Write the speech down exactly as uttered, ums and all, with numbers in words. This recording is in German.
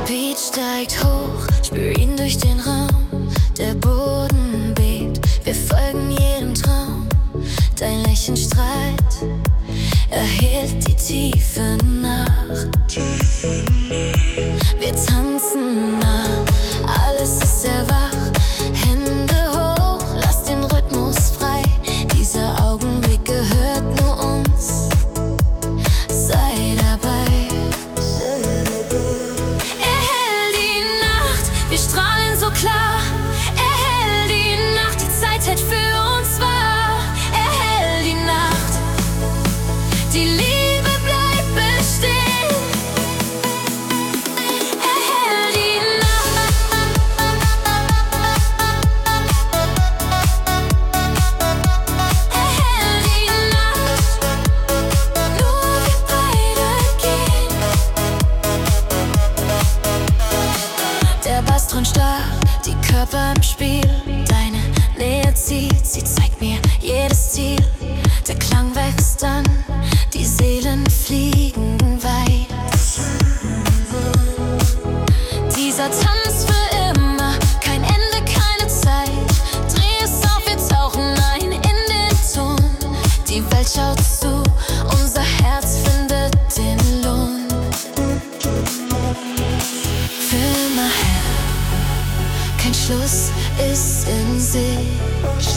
Beat steigt hoch, spür ihn durch den Raum. Der Boden bebt, wir folgen jedem Traum. Dein Lächeln strahlt, erhellt die tiefe Nacht. Wir tanzen nah, alles ist sehr wach. Hände hoch, lass den Rhythmus frei. Dieser Augenblick gehört nur uns. Sei dabei. Erhell die Nacht, wir strahlen so klar. Erhell die Nacht, die Zeit hält für uns wahr. Erhell die Nacht, die Liebe bleibt bestehen. Erhell die Nacht. Erhell die Nacht. Nur wir beide gehen. Der Bass dröhnt stark, die Körper im Spiel. Deine Nähe zieht, sie zeigt mir jedes Ziel. Der Klang wächst an, die Seelen fliegen weit. Dieser Tanz für immer, kein Ende, keine Zeit. Dreh es auf, wir tauchen ein in den Ton. Die Welt schaut zu, unser Herz findet den Lohn. Für immer her, kein Schluss ist in Sicht.